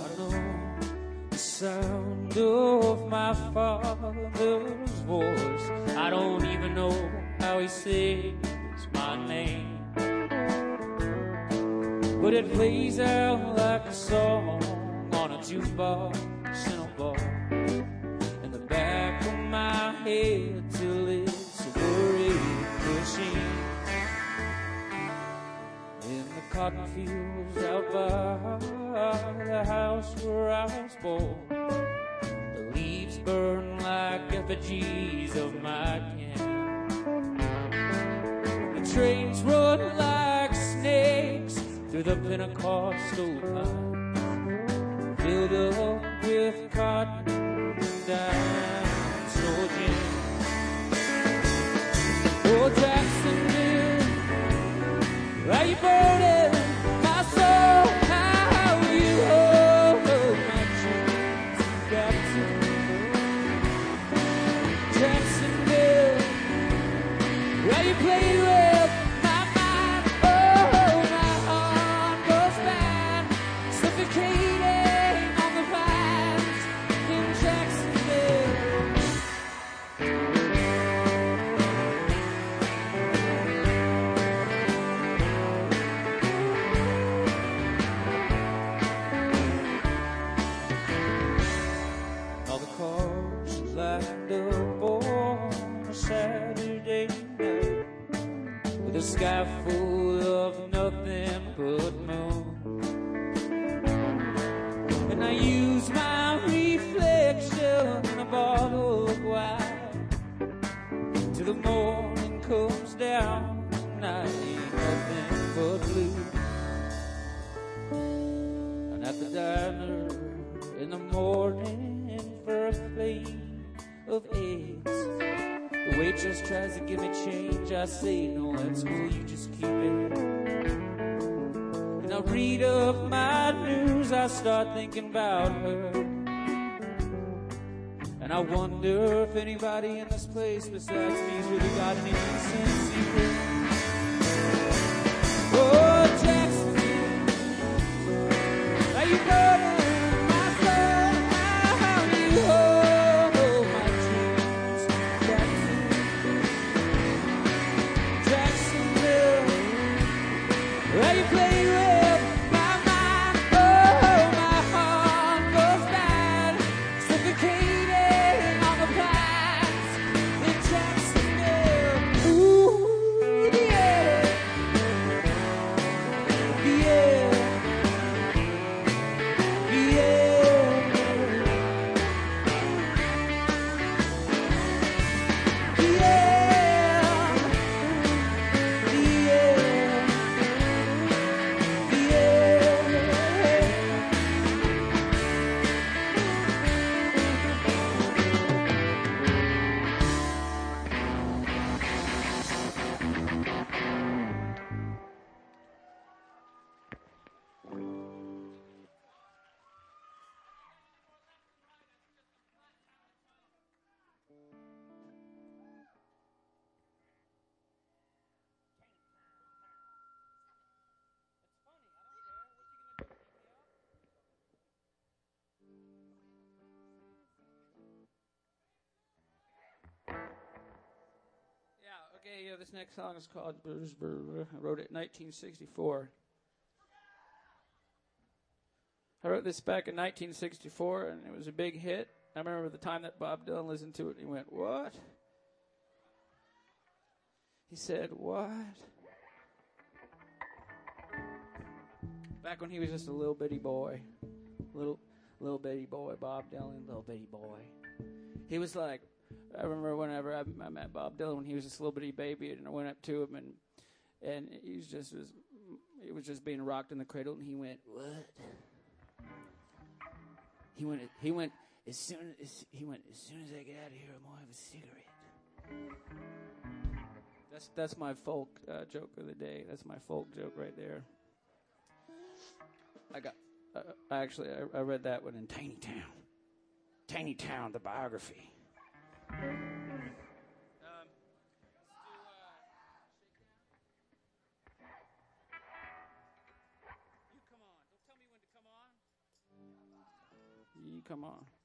I know the sound of my father's voice. I don't even know how he says my name, but it plays out like a song on a jukebox in a bar in the back of my head till it's a worried machine. In the cotton fields out by the house where I was born, the leaves burn like effigies of my kin. The trains run like snakes through the Pentecostal pines, filled up with cotton and snow gems. Oh, Jacksonville, are you burning my soul? How you hold my dreams captive. Jacksonville, are you playing with my mind? Oh, my heart goes bad, suffocating on the vines in Jacksonville. All the cars lined up on a Saturday night with a sky full of nothing but moon. And I use my reflection in a bottle of wine till the morning comes down and I ain't nothing but blue. And at the diner in the morning for a plate of eggs, the waitress tries to give me change. I say, no, that's cool, you just keep it. And I read up my news, I start thinking about her. And I wonder if anybody in this place besides me's really got any decency. Oh, Jacksonville, are you going? Okay, this next song is called Bluesbird. I wrote it in 1964. I wrote this back in 1964, and it was a big hit. I remember the time that Bob Dylan listened to it, and he went, "What?" He said, "What?" Back when he was just a little bitty boy. Little bitty boy, Bob Dylan, little bitty boy. He was like, I remember whenever I met Bob Dylan when he was this little bitty baby, and I went up to him, and he was just being rocked in the cradle, and he went, "What?" He went as soon as I get out of here, I'm gonna have a cigarette. That's my folk joke of the day. That's my folk joke right there. I read that one in Tiny Town, the biography. Come on.